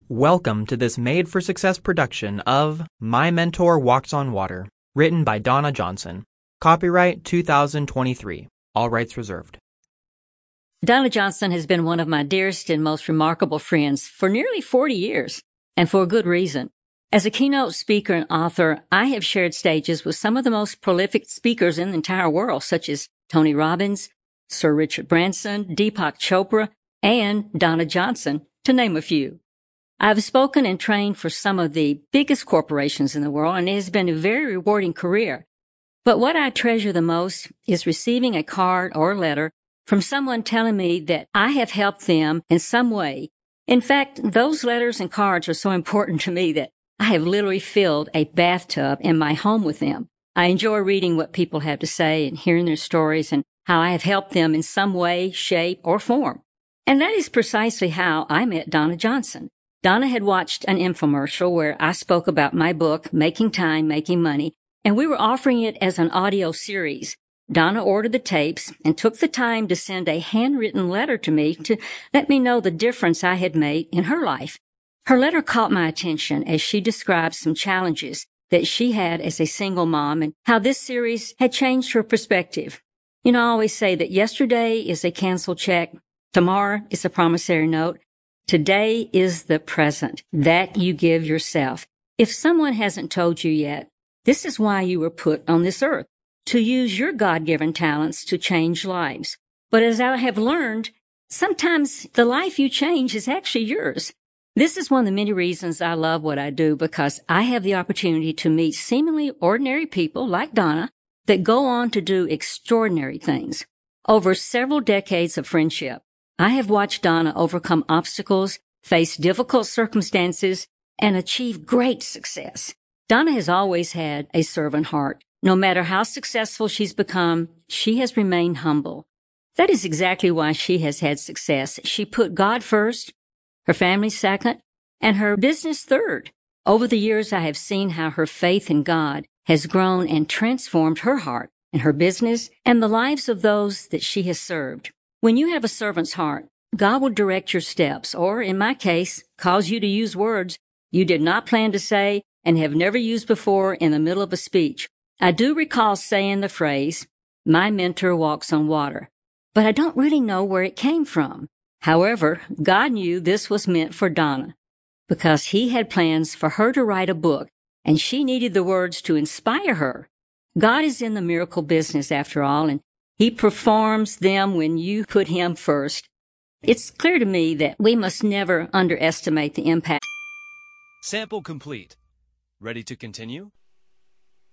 Welcome to this Made for Success production of My Mentor Walks on Water, written by Donna Johnson. Copyright 2023. All rights reserved. Donna Johnson has been one of my dearest and most remarkable friends for nearly 40 years, and for a good reason. As a keynote speaker and author, I have shared stages with some of the most prolific speakers in the entire world, such as Tony Robbins, Sir Richard Branson, Deepak Chopra, and Donna Johnson, to name a few. I've spoken and trained for some of the biggest corporations in the world, and it has been a very rewarding career. But what I treasure the most is receiving a card or a letter from someone telling me that I have helped them in some way. In fact, those letters and cards are so important to me that I have literally filled a bathtub in my home with them. I enjoy reading what people have to say and hearing their stories and how I have helped them in some way, shape, or form. And that is precisely how I met Donna Johnson. Donna had watched an infomercial where I spoke about my book, Making Time, Making Money, and we were offering it as an audio series. Donna ordered the tapes and took the time to send a handwritten letter to me to let me know the difference I had made in her life. Her letter caught my attention as she described some challenges that she had as a single mom and how this series had changed her perspective. You know, I always say that yesterday is a canceled check, tomorrow is a promissory note, today is the present that you give yourself. If someone hasn't told you yet, this is why you were put on this earth, to use your God-given talents to change lives. But as I have learned, sometimes the life you change is actually yours. This is one of the many reasons I love what I do, because I have the opportunity to meet seemingly ordinary people like Donna that go on to do extraordinary things. Over several decades of friendship, I have watched Donna overcome obstacles, face difficult circumstances, and achieve great success. Donna has always had a servant heart. No matter how successful she's become, she has remained humble. That is exactly why she has had success. She put God first, her family second, and her business third. Over the years, I have seen how her faith in God has grown and transformed her heart and her business and the lives of those that she has served. When you have a servant's heart, God will direct your steps, or in my case, cause you to use words you did not plan to say and have never used before in the middle of a speech. I do recall saying the phrase, "My mentor walks on water," but I don't really know where it came from. However, God knew this was meant for Donna, because He had plans for her to write a book, and she needed the words to inspire her. God is in the miracle business after all, and He performs them when you put Him first. It's clear to me that we must never underestimate the impact. Sample complete. Ready to continue?